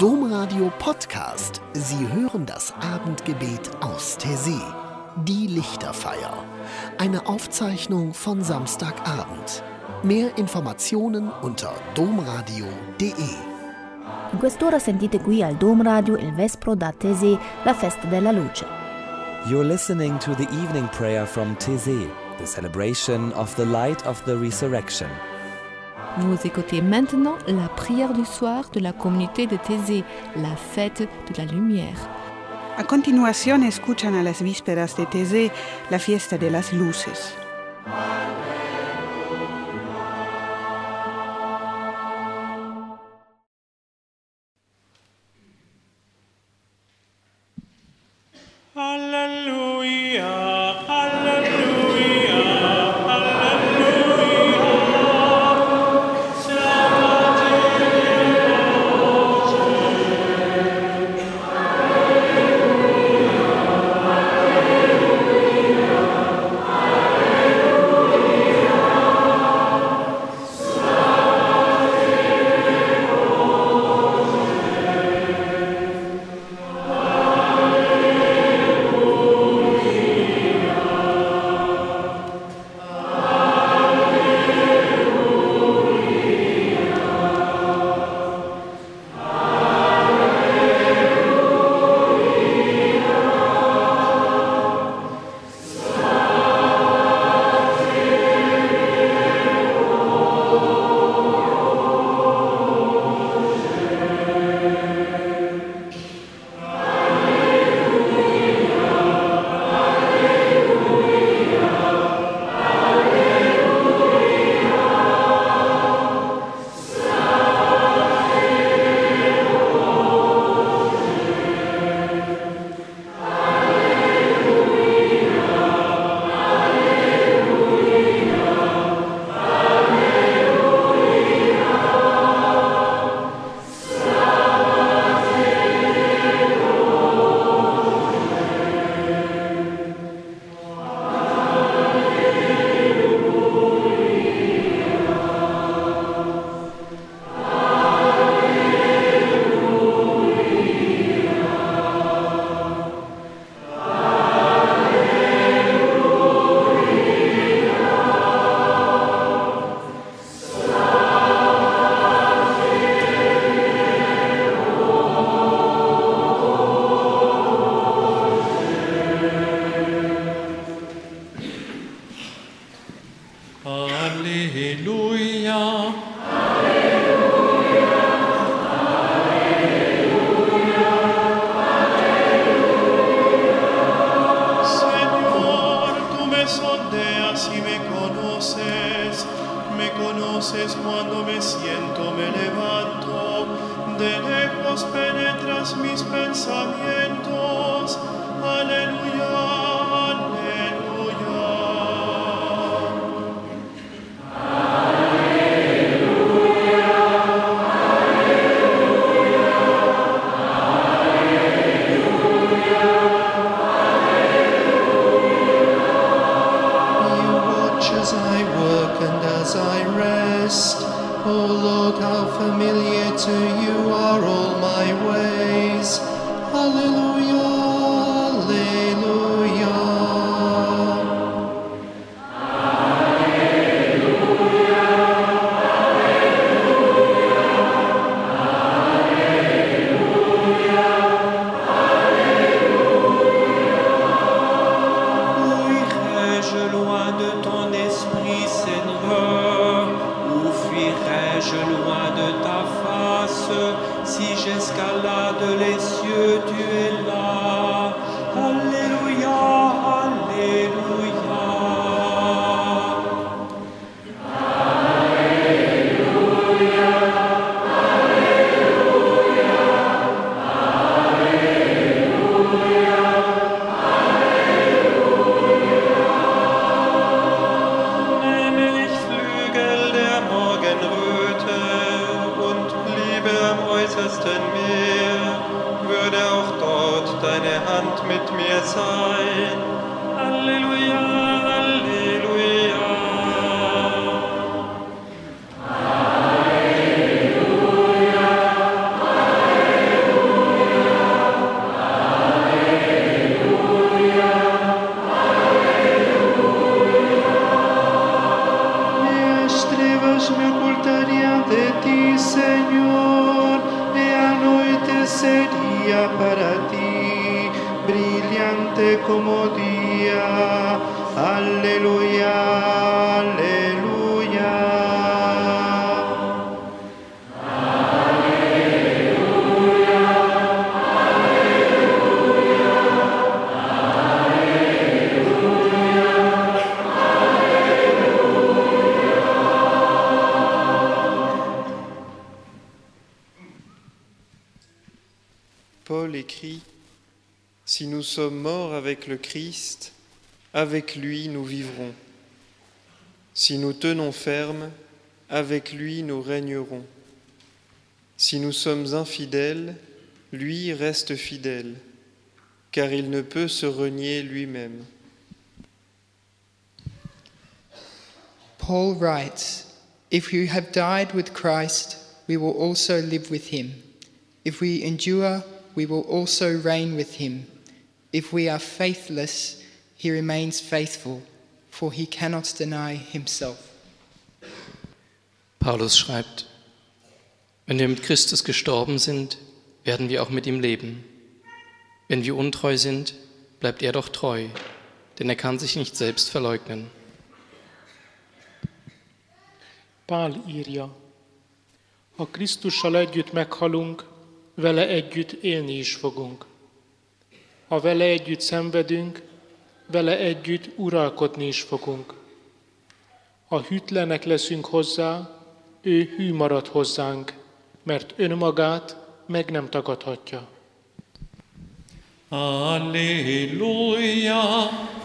Domradio Podcast. Sie hören das Abendgebet aus Taizé. Die Lichterfeier. Eine Aufzeichnung von Samstagabend. Mehr Informationen unter domradio.de. In quest'ora sentite qui al Dom Radio il Vespro da Taizé, la festa della luce. You're listening to the evening prayer from Taizé, the celebration of the light of the resurrection. Vous écoutez maintenant la prière du soir de la communauté de Taizé, la fête de la lumière. A continuación escuchan a las vísperas de Taizé, la fiesta de las luces. Cuando me siento, me levanto, de lejos penetras mis pensamientos. Aleluya, aleluya. You watch as I work and as I rest. O Lord, how familiar to you are all my ways. Alleluia, alleluia. Où irai-je loin de ton esprit, Seigneur? Où fuirai-je loin de ta face? Si j'escalade les cieux, tu es là. Alléluia, alléluia. Nehme ich Flügel der Morgenröte und bliebe am äußersten Meer, würde auch dort deine Hand mit mir sein. Halleluja, Halleluja. Halleluja, Halleluja. ti, Señor, e anoitece día para ti, brillante como día. Aleluya, aleluya. Paul écrit « Si nous sommes morts avec le Christ, avec lui nous vivrons. Si nous tenons ferme, avec lui nous régnerons. Si nous sommes infidèles, lui reste fidèle, car il ne peut se renier lui-même. » Paul writes, "If we have died with Christ, we will also live with him. If we endure, we will also reign with him. If we are faithless, he remains faithful, for he cannot deny himself." Paulus schreibt, wenn wir mit Christus gestorben sind, werden wir auch mit ihm leben. Wenn wir untreu sind, bleibt er doch treu, denn er kann sich nicht selbst verleugnen. Pál írja, ha Krisztussal együtt meghalunk, vele együtt élni is fogunk. Ha vele együtt szenvedünk, vele együtt uralkodni is fogunk. Ha hűtlenek leszünk hozzá, ő hű marad hozzánk, mert önmagát meg nem tagadhatja. Alleluja.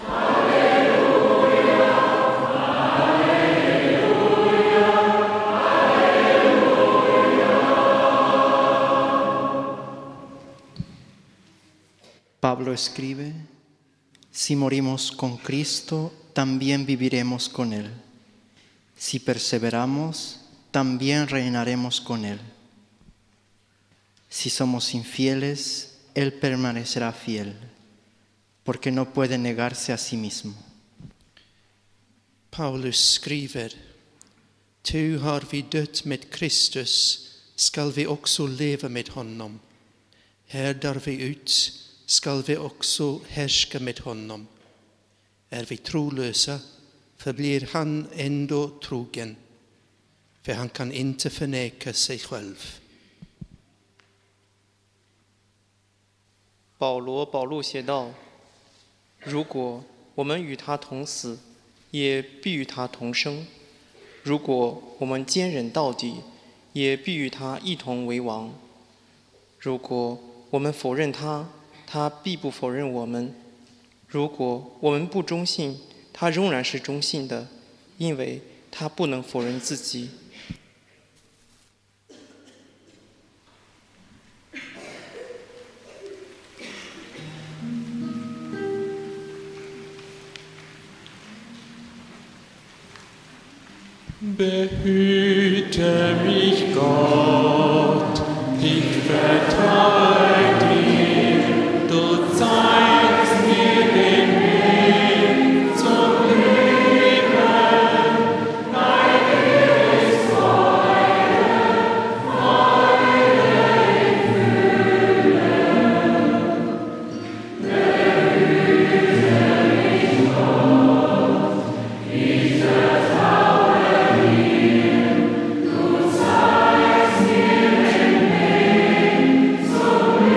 Pablo escribe, si morimos con Cristo, también viviremos con Él. Si perseveramos, también reinaremos con Él. Si somos infieles, Él permanecerá fiel, porque no puede negarse a sí mismo. Paulus skriver, tu har vi dött med Kristus, skall vi också leva med honom. Härdar vi ut, skall vi också härska med honom. Är vi trolösa, förblir han ändå trogen, för han kan inte förneka sig själv. 保禄写道：如果我们与他同死，也必与他同生；如果我们坚忍到底，也必与他一同为王；如果我们否认他，他必不否认我们；如果我们不忠信，他仍然是忠信的，因为他不能否认自己。 Behüte mich Gott, ich vertraue dir, du zeigst mir den Weg zum Leben, dein ist Freude, Freude in Fülle. Behüte mich Gott, ich vertraue dir, du zeigst mir den Weg zum Leben.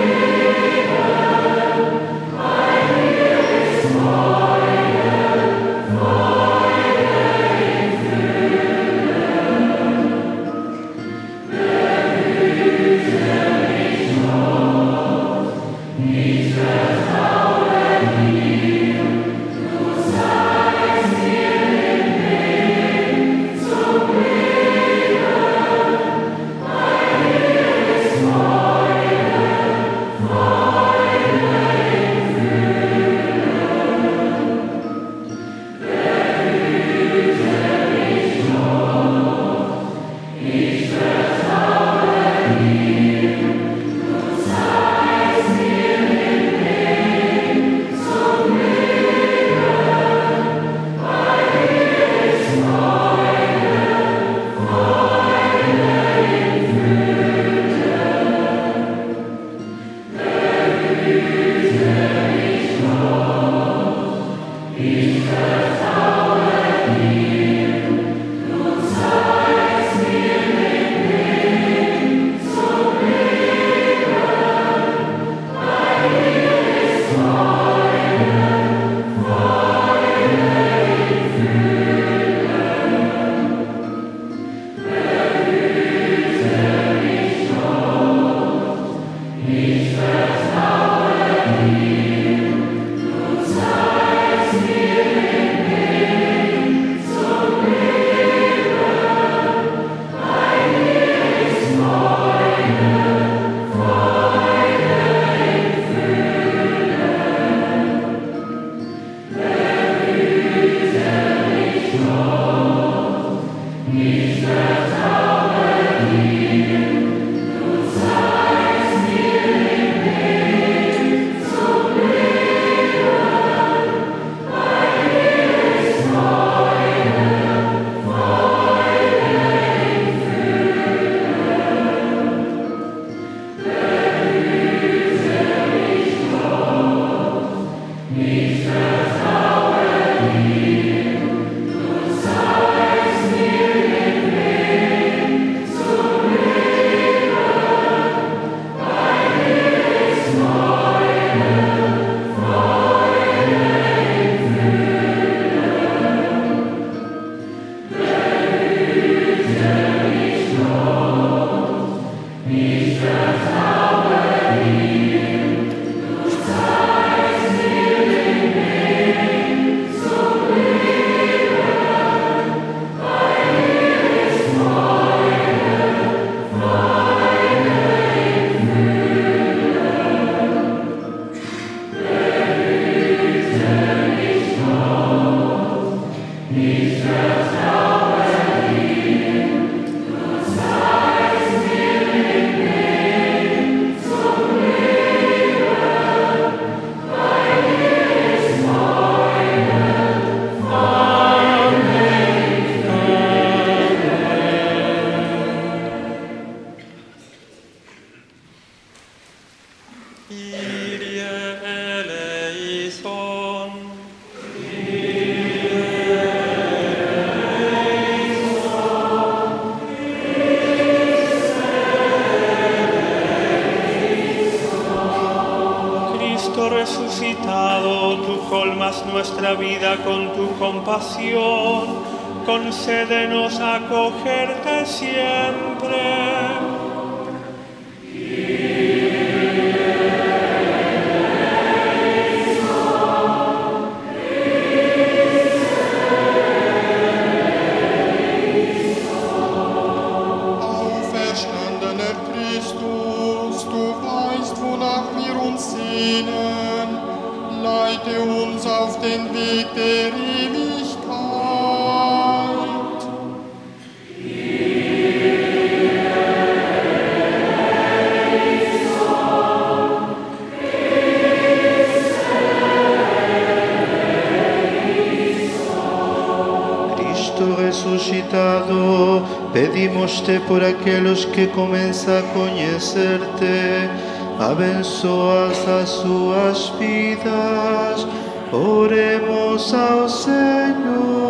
colmas nuestra vida con tu compasión, concédenos acogerte siempre. Leite uns auf den Weg der Ewigkeit. Cristo resucitado, pedimos-te por aqueles que começam a conhecer-te, abençoas as suas vidas, oremos ao Senhor.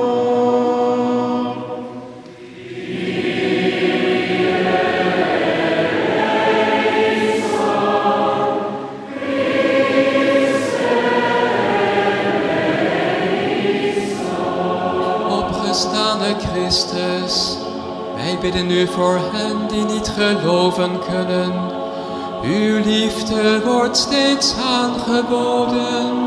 Opgestane Christus, wij bidden u voor hen die niet geloven kunnen. Uw liefde wordt steeds aangeboden.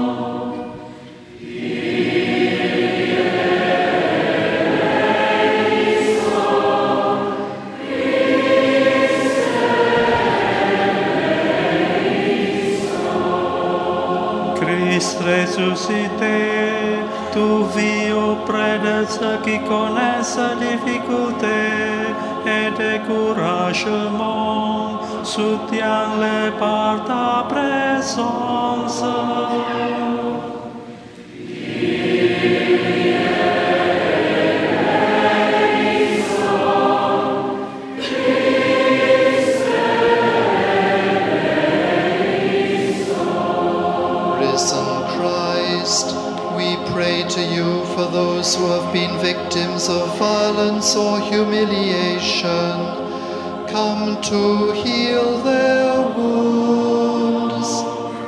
Christ ressuscité, tu vis auprès de ceux qui connaissent la difficulté et découragement, soutiens-les par ta présence. Risen Christ, we pray to you for those who have been victims of violence or humiliation. Come to heal their wounds.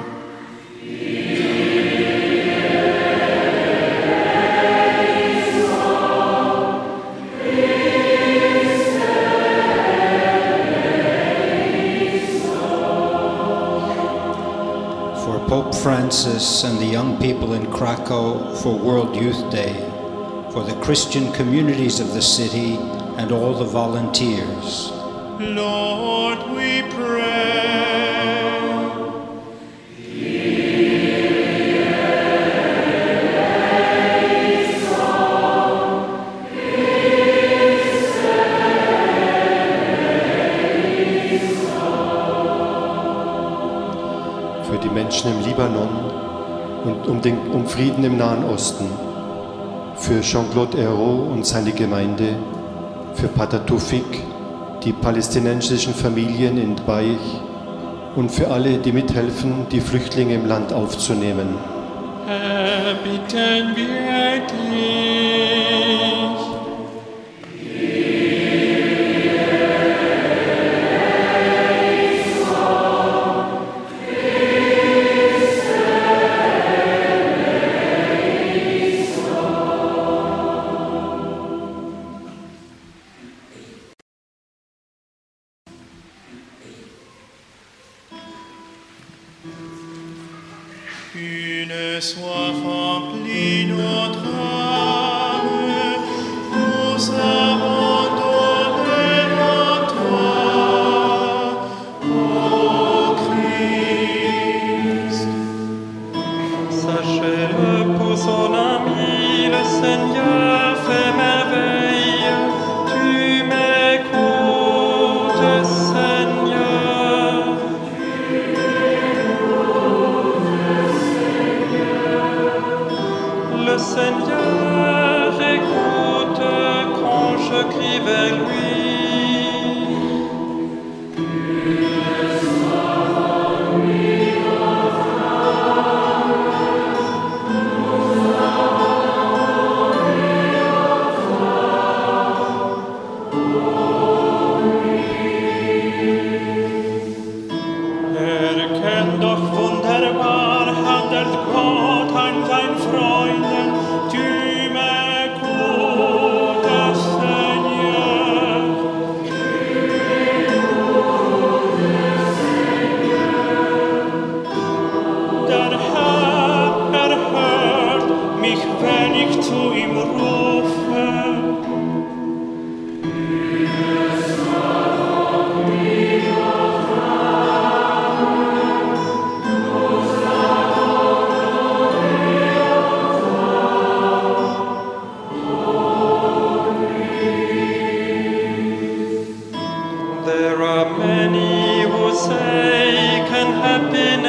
For Pope Francis and the young people in Krakow for World Youth Day, for the Christian communities of the city and all the volunteers. Lord, we pray. Für die Menschen im Libanon und um Frieden im Nahen Osten, für Jean-Claude Ayrault und seine Gemeinde, für Pater Tufik, die palästinensischen Familien in Baich und für alle, die mithelfen, die Flüchtlinge im Land aufzunehmen. Bitten wir dich. Une soif remplit notre âme, nous abandonnons à toi, ô Christ. Sachez-le pour son ami, le Seigneur fait merveille. Tu m'écoutes, Seigneur. Le Seigneur écoute quand je crie vers lui. Erkennt doch wunderbar, handelt Gott an sein Freund.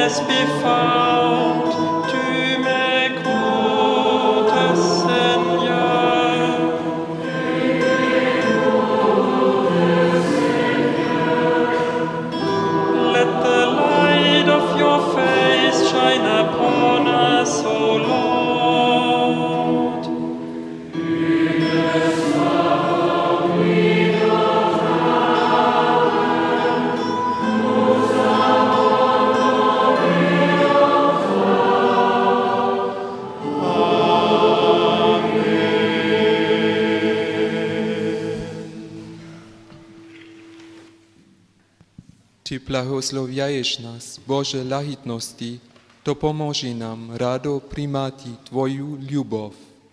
faiblesse be found. Tu m'écoutes, Seigneur. Let the light of your face shine upon us, O Lord. Ty blahosloviaješ nas, Bože lahitnosti, to pomoži nam rado primati Tvoju ljubov.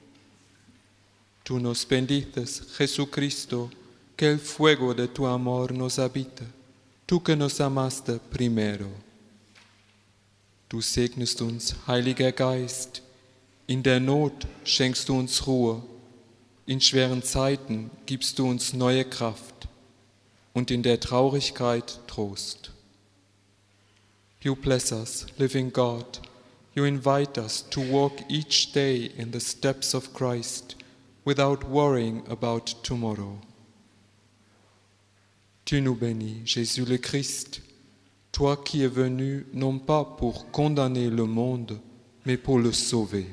Tu nos bendices, Jesucristo, que el fuego de tu amor nos habita, tu que nos amaste primero. Du segnest uns, Heiliger Geist, in der Not schenkst du uns Ruhe, in schweren Zeiten gibst du uns neue Kraft und in der Traurigkeit Trost. You bless us, living God. You invite us to walk each day in the steps of Christ without worrying about tomorrow. Tu nous bénis, Jésus le Christ, toi qui es venu non pas pour condamner le monde, mais pour le sauver.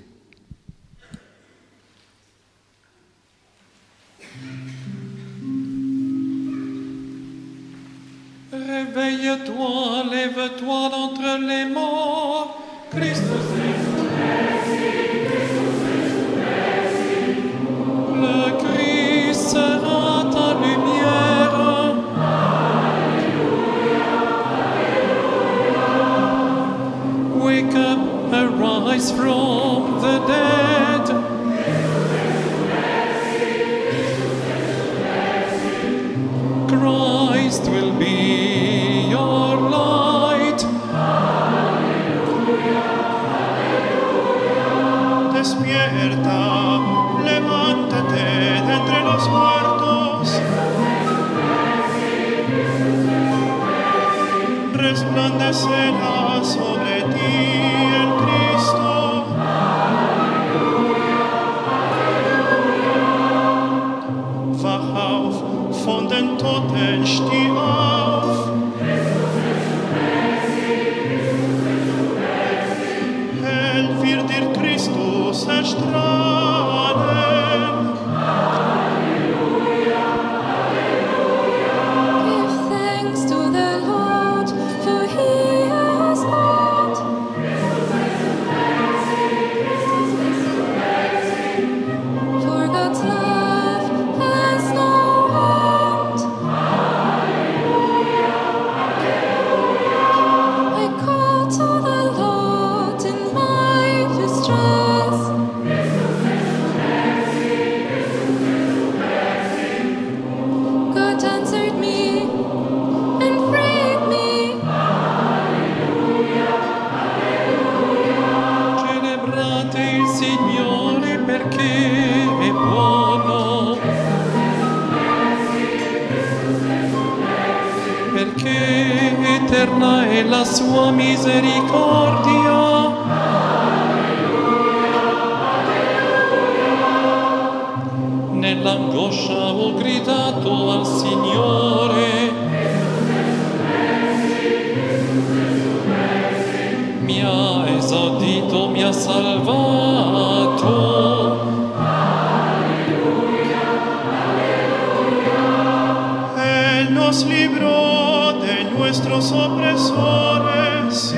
Réveille-toi, lève-toi d'entre les morts, Christus le Christ sera ta lumière. Wake up, arise from the dead. Christ will be your light. Despierta, levántate de entre los muertos. Resplandecerá sobre ti el Cristo. Wach auf, von den Toten steh auf. Hell wird dir Christus erstrahlen. Give thanks to the Lord, for He is good. For God's love has no end. I call to the Lord in my distress. God answered me and freed me. Celebrate il Signore perché è buono, perché eterna è la sua misericordia. Nell'angoscia ho gridato al Signore, mi ha esaudito, mi ha salvato. Él nos libró de nuestros opresores,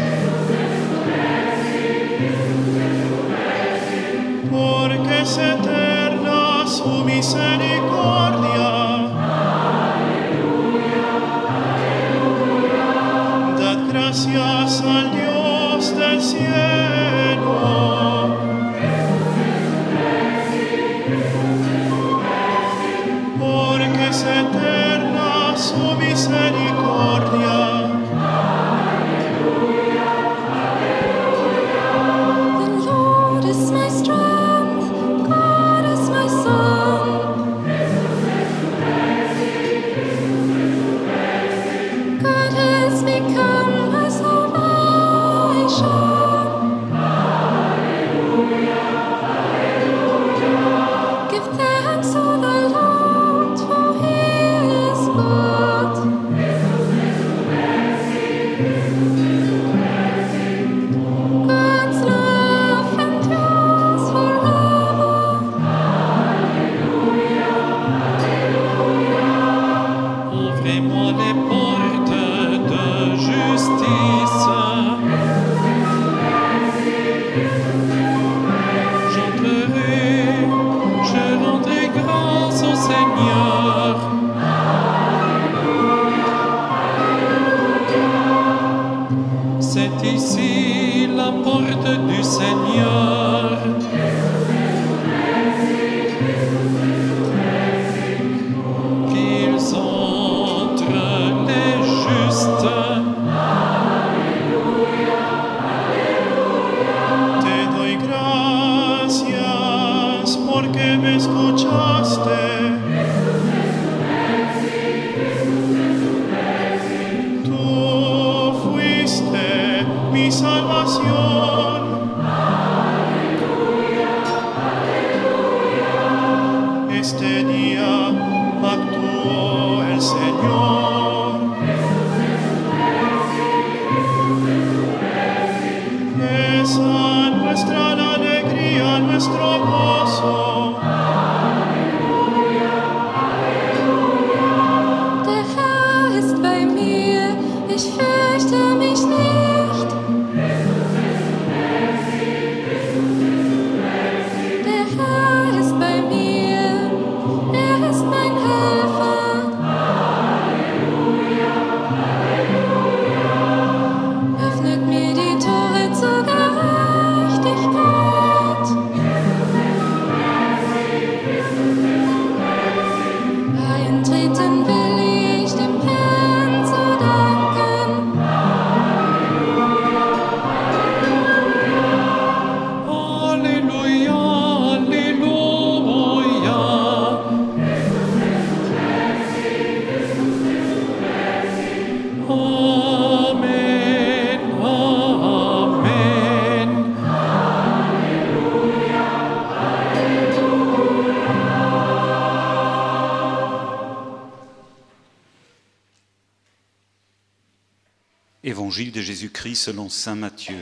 porque es eterna su misericordia. Dad gracias al Dios del cielo. Porque es eterna su misericordia. The Lord is my strength, God is my song. God has become my salvation. Évangile de Jésus-Christ selon saint Matthieu.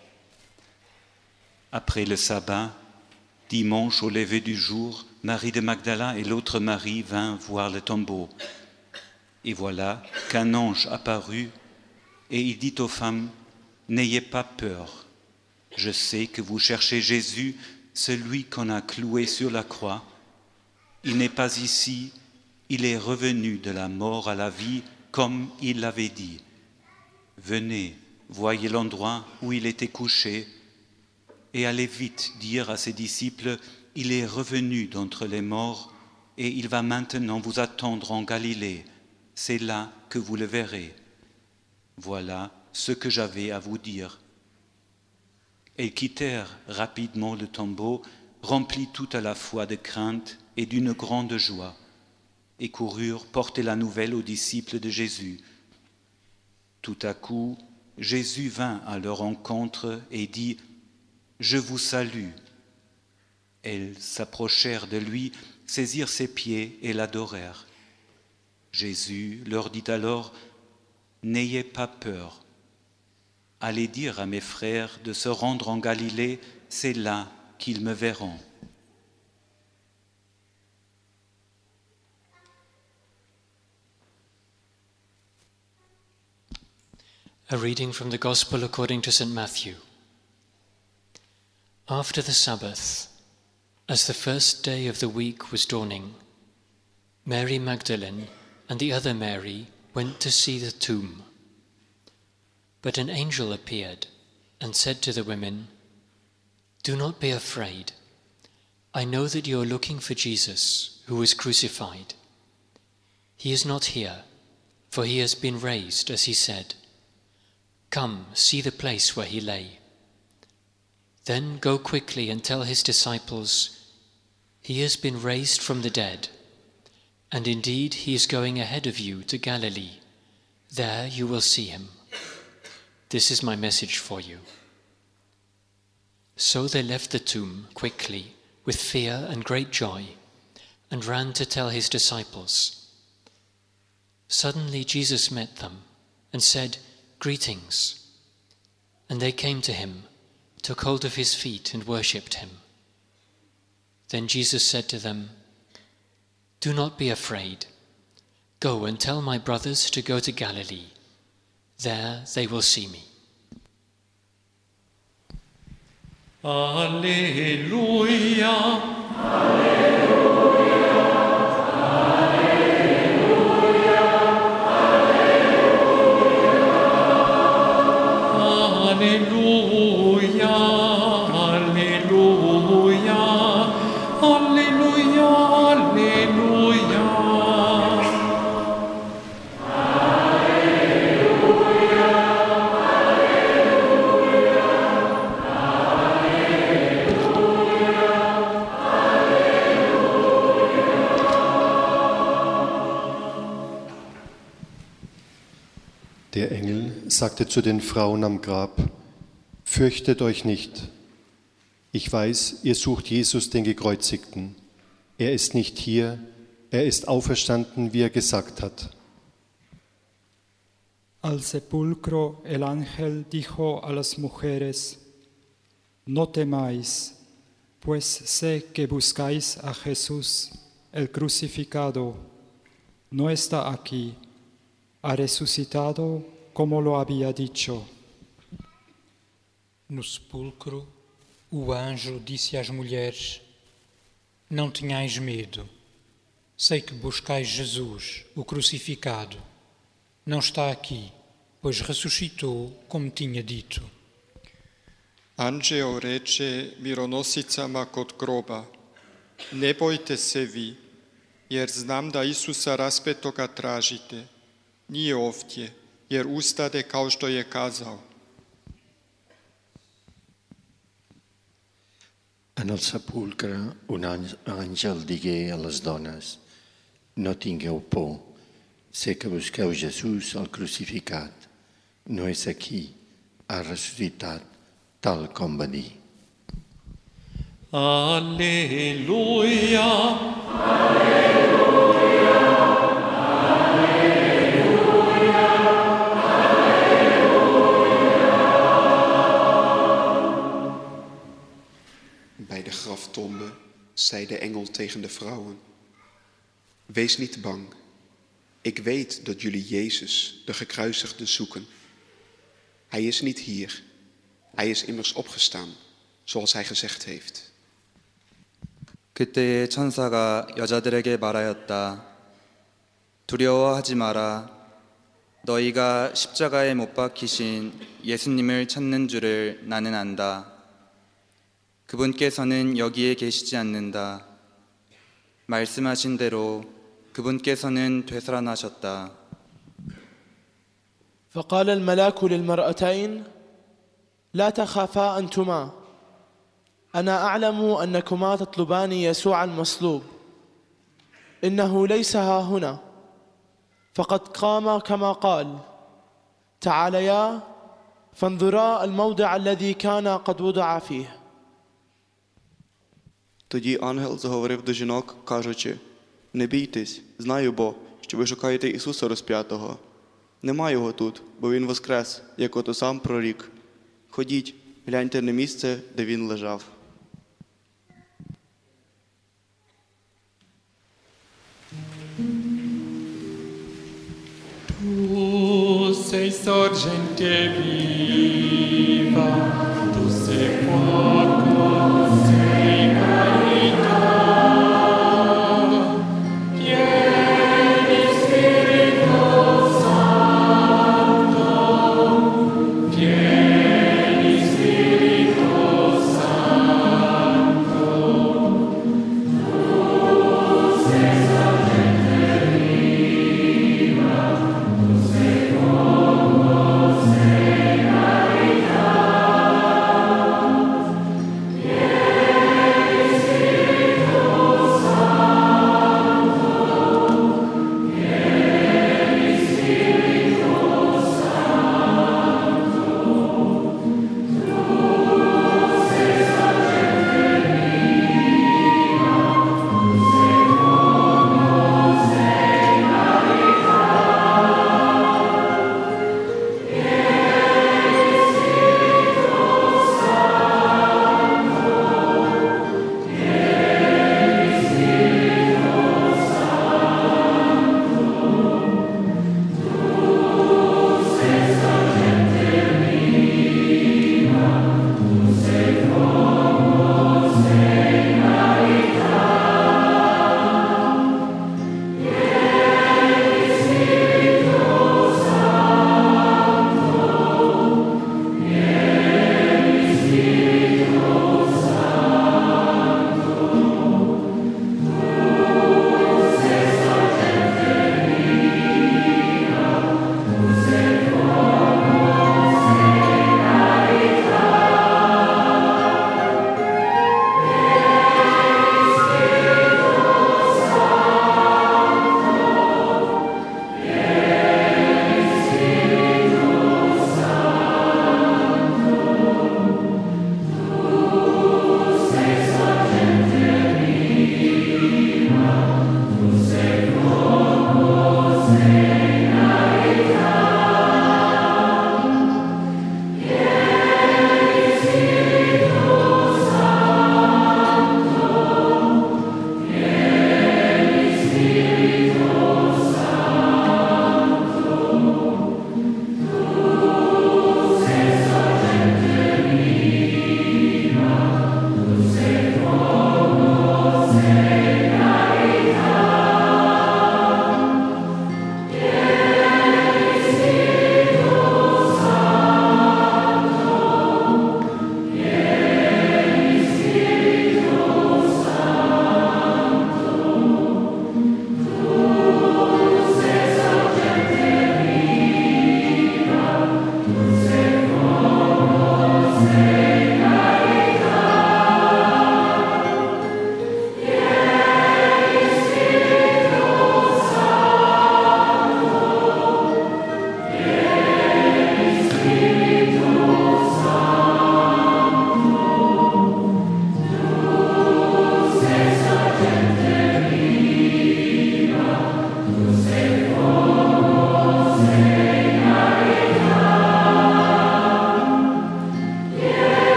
Après le sabbat, dimanche au lever du jour, Marie de Magdala et l'autre Marie vinrent voir le tombeau. Et voilà qu'un ange apparut et il dit aux femmes, « N'ayez pas peur, je sais que vous cherchez Jésus, celui qu'on a cloué sur la croix. Il n'est pas ici, il est revenu de la mort à la vie, comme il l'avait dit. Venez, voyez l'endroit où il était couché, et allez vite dire à ses disciples, il est revenu d'entre les morts, et il va maintenant vous attendre en Galilée. C'est là que vous le verrez. Voilà ce que j'avais à vous dire. » Elles quittèrent rapidement le tombeau, remplies tout à la fois de crainte et d'une grande joie, et coururent porter la nouvelle aux disciples de Jésus. Tout à coup, Jésus vint à leur rencontre et dit, « Je vous salue. » Elles s'approchèrent de lui, saisirent ses pieds et l'adorèrent. Jésus leur dit alors, « N'ayez pas peur. Allez dire à mes frères de se rendre en Galilée, c'est là qu'ils me verront. » A reading from the Gospel according to St. Matthew. After the Sabbath, as the first day of the week was dawning, Mary Magdalene and the other Mary went to see the tomb. But an angel appeared and said to the women, "Do not be afraid. I know that you are looking for Jesus, who was crucified. He is not here, for he has been raised, as he said. Come, see the place where he lay. Then go quickly and tell his disciples, he has been raised from the dead, and indeed he is going ahead of you to Galilee. There you will see him. This is my message for you." So they left the tomb quickly, with fear and great joy, and ran to tell his disciples. Suddenly Jesus met them and said, "Greetings." And they came to him, took hold of his feet and worshipped him. Then Jesus said to them, "Do not be afraid. Go and tell my brothers to go to Galilee. There they will see me." Alleluia. Der Engel sagte zu den Frauen am Grab, "Fürchtet euch nicht. Ich weiß, ihr sucht Jesus, den Gekreuzigten. Er ist nicht hier, er ist auferstanden, wie er gesagt hat." Al sepulcro el ángel dijo a las mujeres, "No temáis, pues sé que buscáis a Jesús, el crucificado. No está aquí, ha resucitado como lo había dicho." No sepulcro, o anjo disse às mulheres: "Não tenhais medo. Sei que buscais Jesus, o crucificado. Não está aqui, pois ressuscitou como tinha dito." Anđeo reče mironosicama kod groba: "Ne bojte se vi, jer znam da Isusa raspetoga tražite. Nije ovdje, jer ustade kao što je kazao." En el sepulcre un àngel digué a les dones: "No tingueu por, sé que busqueu Jesús el crucificat. No és aquí, ha ressuscitat, tal com va dir." Alleluia. tegen de vrouwen: Wees niet bang. Ik weet dat jullie Jezus, de gekruisigde, zoeken. Hij is niet hier. Hij is immers opgestaan, zoals hij gezegd heeft. 그때의 천사가 여자들에게 말하였다. 두려워하지 마라. 너희가 십자가에 못 박히신 예수님을 찾는 줄을 나는 안다. 그분께서는 여기에 계시지 않는다. 말씀하신 대로 그분께서는 되살아나셨다. فقال الملاك للمرأتين: لا تخافا أنتما، أنا أعلم أنكما تطلبان يسوع المصلوب. إنه ليس ها هنا، فقد قام كما قال. تعاليا فانظرا الموضع الذي كان قد وضع فيه. Тоді ангел заговорив до жінок, кажучи: «Не бійтесь, знаю бо, що ви шукаєте Ісуса розп'ятого. Нема його тут, бо Він воскрес, як ото сам прорік. Ходіть, гляньте на місце, де Він лежав». Tu sei sorgente viva, tu sei fuoco, sei carità. Vieni Spirito Santo, vieni Spirito Santo. Tu sei sorgente viva, tu sei fuoco, sei carità.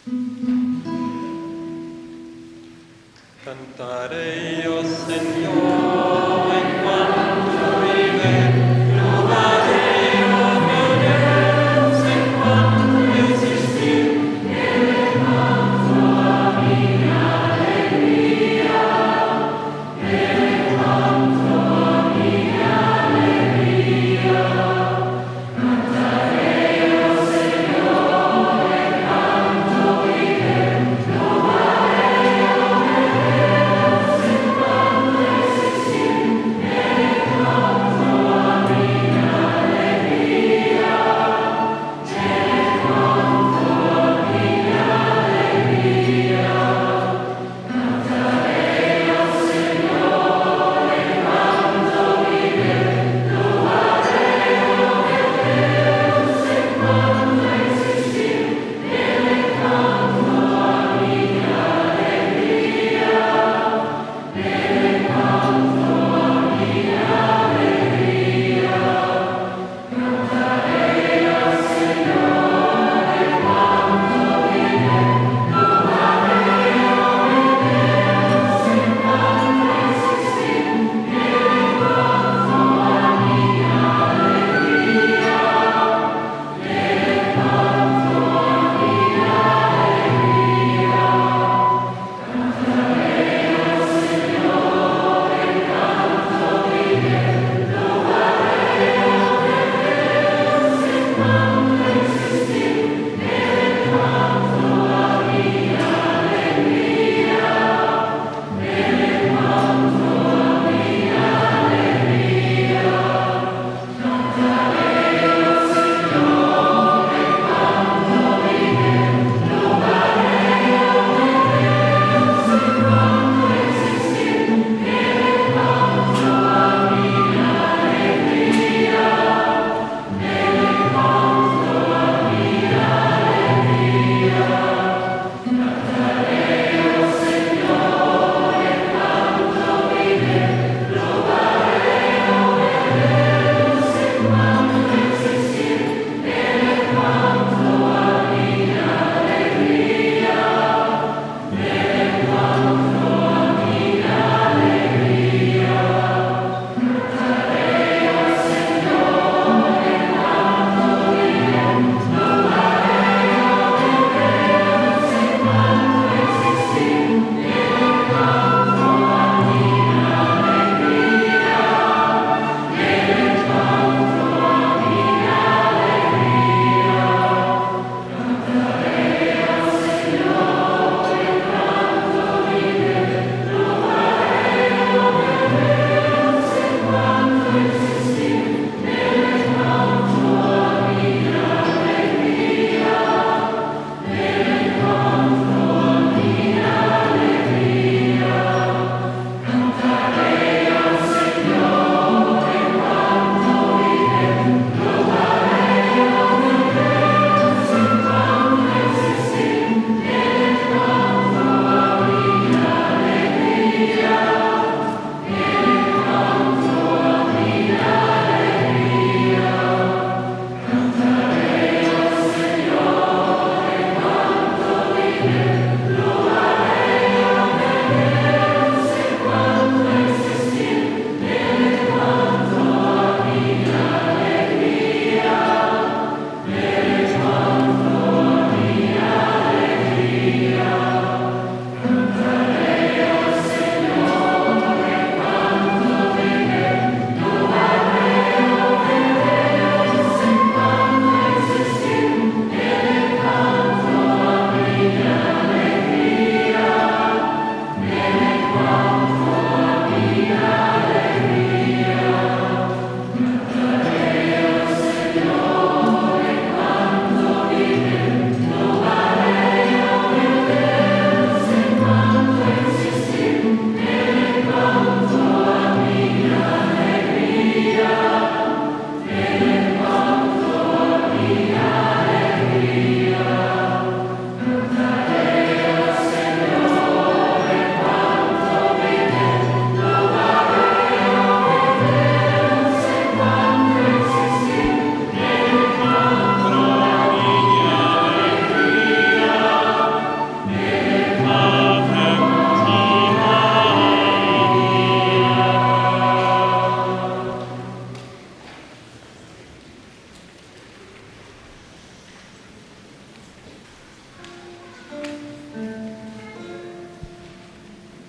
Cantaré, oh Señor, en cuanto vive, probaré, oh mi Dios, en cuanto existir. Levanto a mi alegría, levanto a mi alegría. Cantaré, oh Señor, en cuanto vive, probaré, oh mi Dios, en cuanto existir.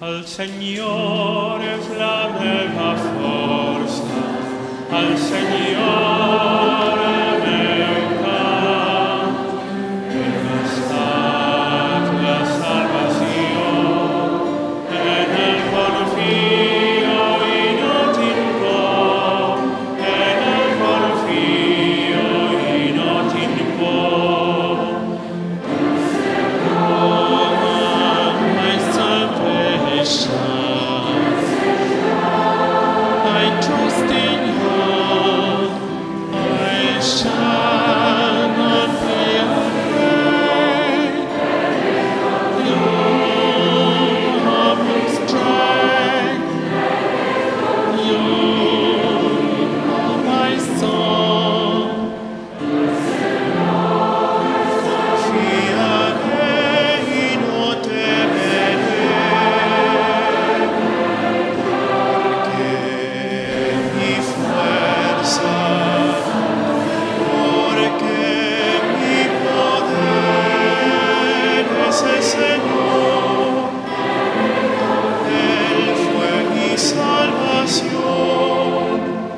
Al Señor es la meva força, al Señor el meu cant. Ell ha estat la salvació, en el confio i no tinc por, en el confio i no tinc por. My salvation, I trust in you, I shall not be afraid. You are my strength, you are my song. Confiaré y no temeré, porque mi fuerza, porque mi poder es el Señor. Él fue mi salvación.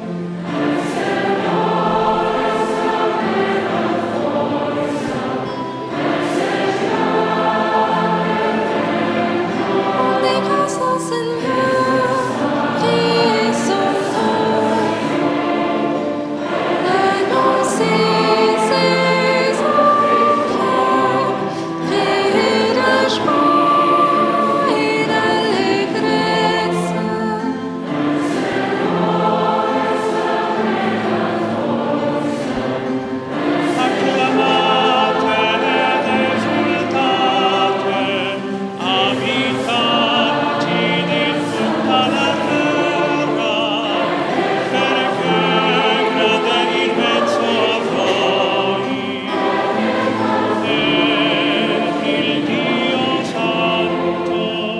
Les grâces au Seigneur, priez son nom. Annoncez ses enfants, priez de joie et d'allégresse. Acclamatele ed esultate, abitanti di tutta la terra, perché grande in mezzo a voi è il Dio Santo.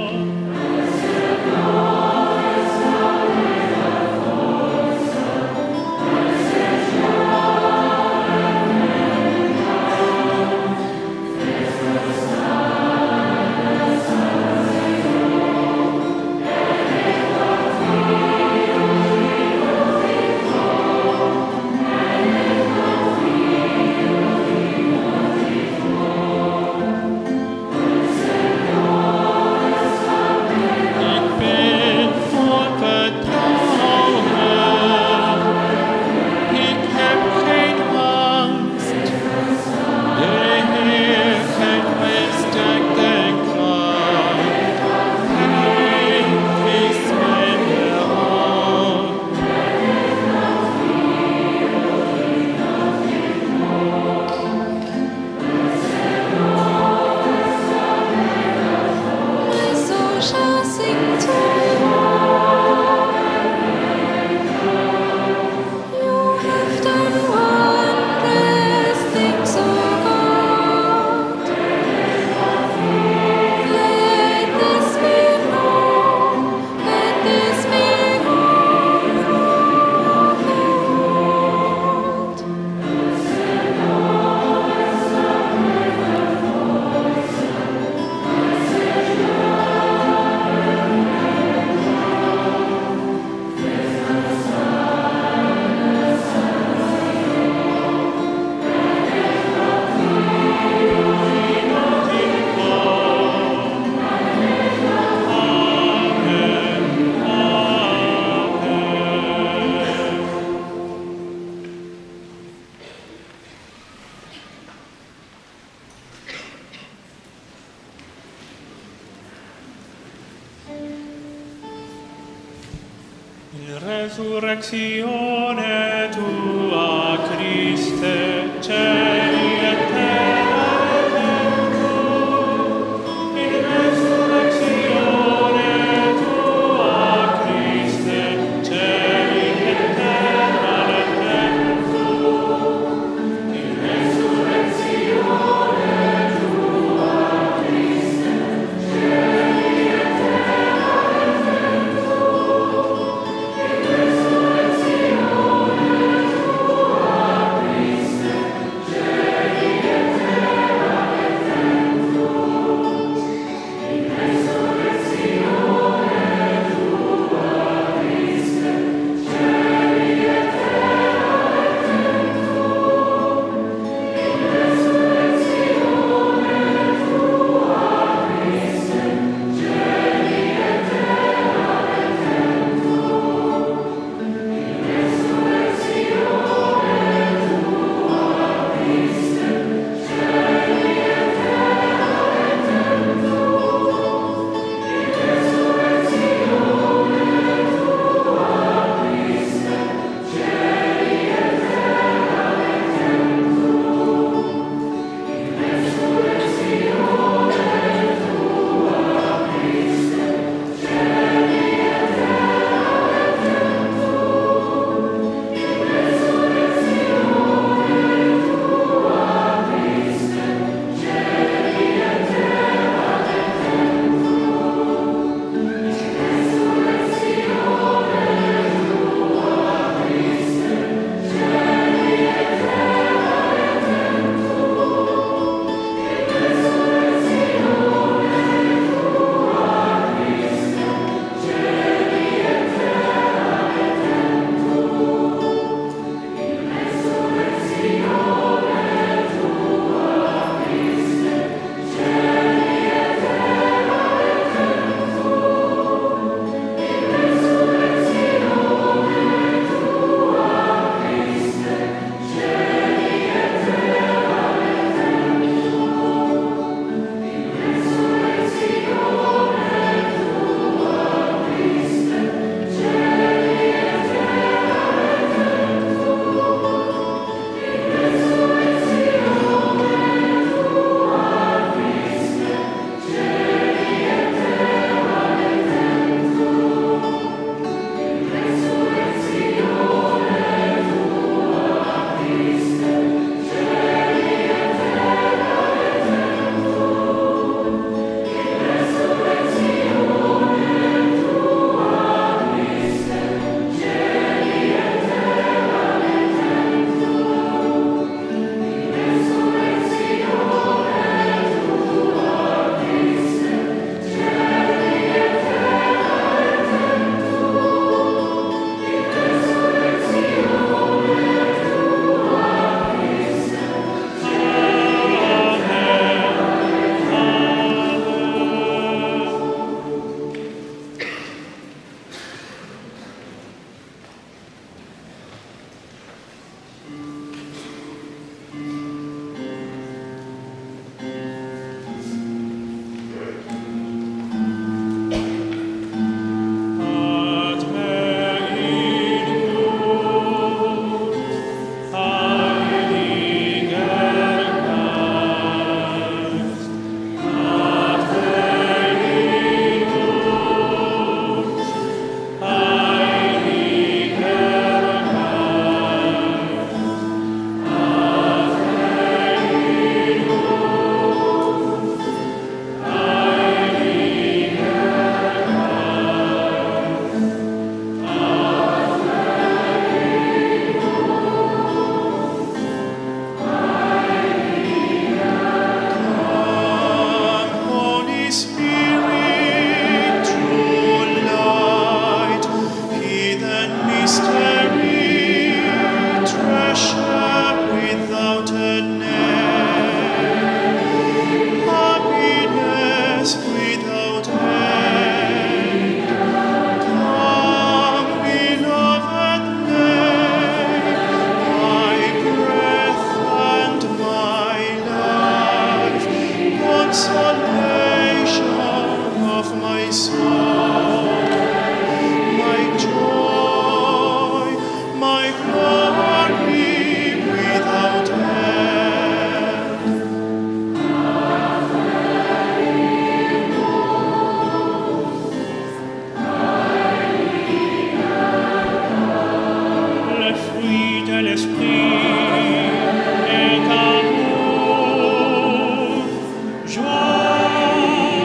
Ik ben vol vertrouwen, ik heb geen angst. De Heer geeft mij sterkte en kracht. Hij is mijn hulp. My soul shall sing to you. You have done wondrous things, O God. Let this be known, let this be known throughout the world. In resurrezione tua, Christe, cieli e terra elenco. In resurrezione tua, Christe, cieli e terra elenco. In resurrezione tua, Christe, cieli e terra elenco. In resurrezione tua, Christe, consolation of my soul, my joy, my glory without end. Le fruit de l'esprit est amour, joie,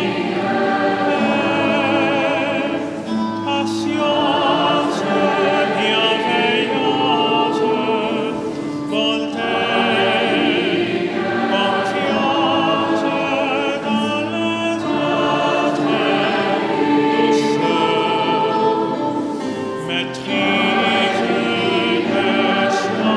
paix, patience, bienveillance, bonté, confiance dans les autres, douceur, maîtrise de soi.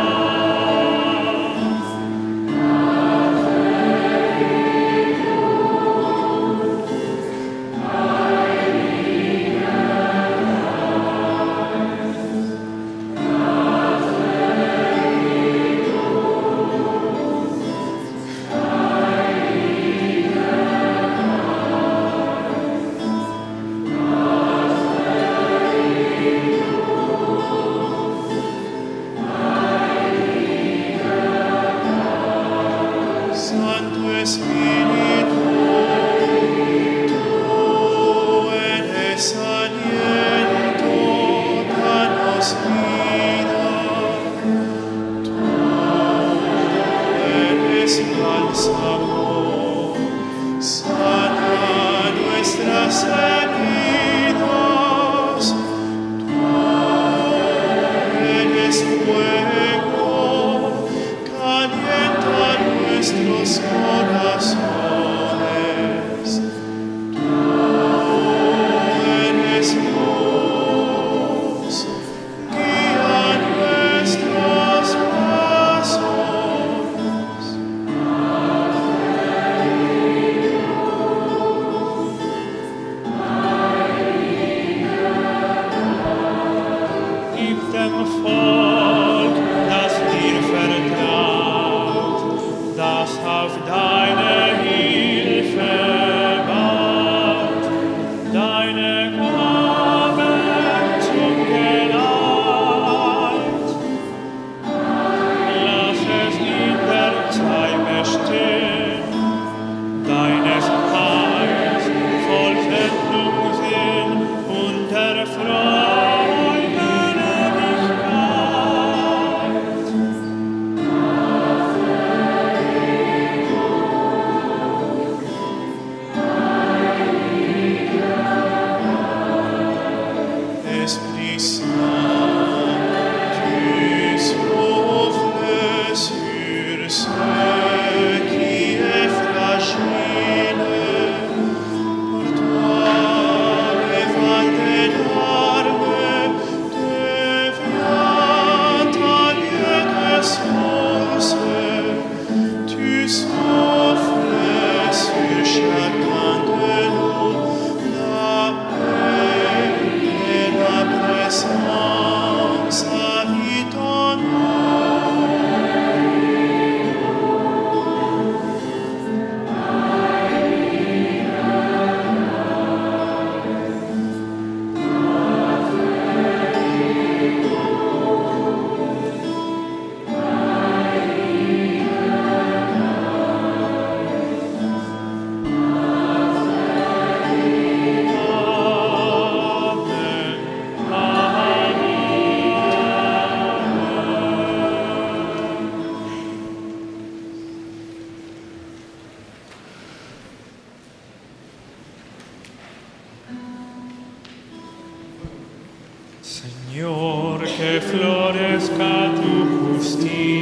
Santo Espíritu, tú eres aliento, danos vida. Tú eres bálsamo, sana nuestras heridas. Tú eres fuego, calienta nuestros corazones. Tú eres luz, guía nuestros pasos. Gib dem Volk, das dir vertraut, das auf deine Hilfe baut, deine Gaben zum Geleit. Lass es in der Zeit bestehen, deines Heils voll Sendung sehen und der Freude Ewigkeit. Esprit Saint, tu souffles sur ceux qui est fragile. Pour toi, les vents des larmes devient un lieu de source. Tu souffles sur chacun de nous la paix et la présence habite en nous. Señor, que florezca tu justicia.